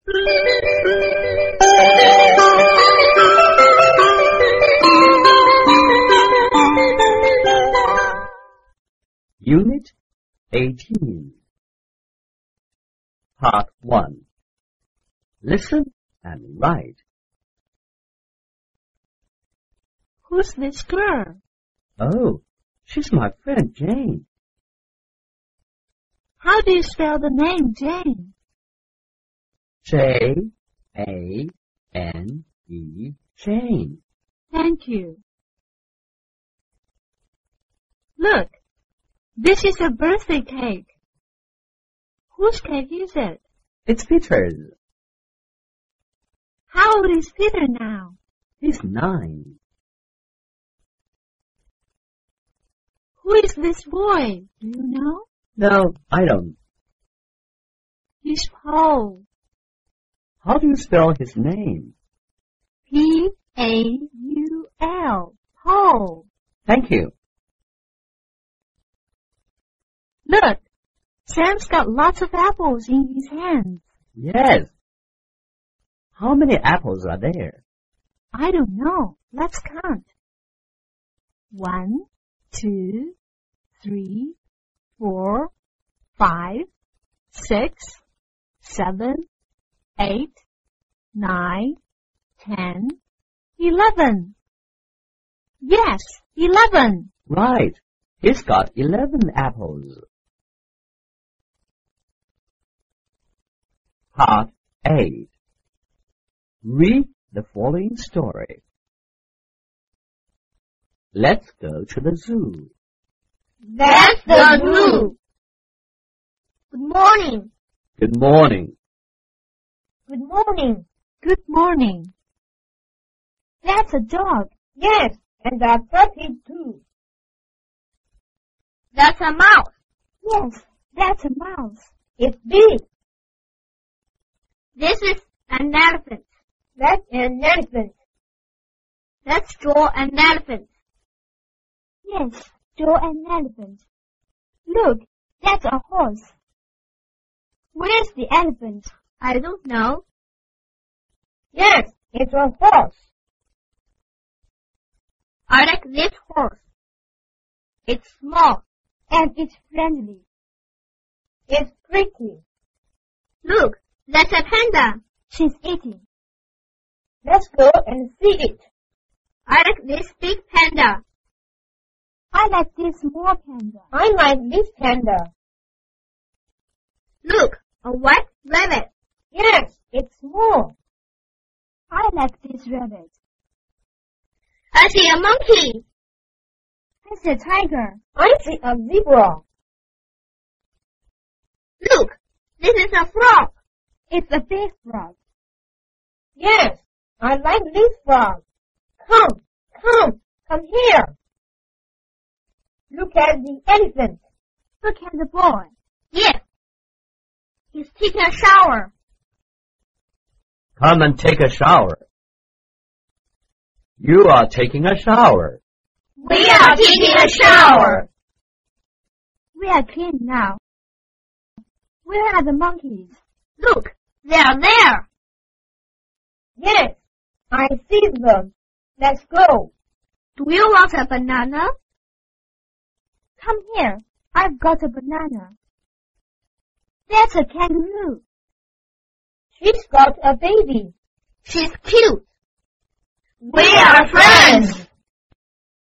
Unit 18. Part 1. Listen and write. Who's this girl? Oh, she's my friend Jane. How do you spell the name Jane? J-A-N-E, Jane. Thank you. Look, this is a birthday cake. Whose cake is it? It's Peter's. How old is Peter now? He's 9. Who is this boy? Do you know? No, I don't. He's Paul. How do you spell his name? P-A-U-L. Paul. Thank you. Look, Sam's got lots of apples in his hands. Yes. How many apples are there? I don't know. Let's count. 1, 2, 3, 4, 5, 6, 7, 8, 9, 10, 11. Yes, 11. Right. He's got 11 apples. Part 8. Read the following story. Let's go to the zoo. That's the zoo. Good morning. Good morning. Good morning. Good morning. That's a dog. Yes, and a puppy too. That's a mouse. Yes, that's a mouse. It's big. This is an elephant. That's an elephant. Let's draw an elephant. Yes, draw an elephant. Look, that's a horse. Where's the elephant? I don't know. Yes, it's a horse. I like this horse. It's small. And it's friendly. It's pretty. Look, that's a panda. She's eating. Let's go and see it. I like this big panda. I like this small panda. I like this panda. Look, a white rabbit. Yes, it's small. I like this rabbit. I see a monkey. I see a tiger. I see a zebra. Look, this is a frog. It's a big frog. Yes, I like this frog. Come here. Look at the elephant. Look at the boy. Yes, he's taking a shower. Come and take a shower. You are taking a shower. We are taking a shower. We are clean now. Where are the monkeys? Look, they are there. Yes, I see them. Let's go. Do you want a banana? Come here. I've got a banana. That's a kangaroo. She's got a baby. She's cute. We are friends.